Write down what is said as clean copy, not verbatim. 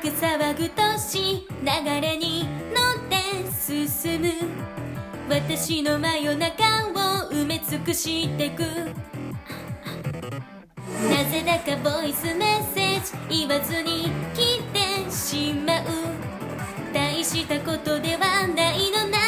く騒ぐ年流れに乗って進む私の真夜中を埋め尽くしてくなぜだかボイスメッセージ言わずに来てしまう大したことではないのな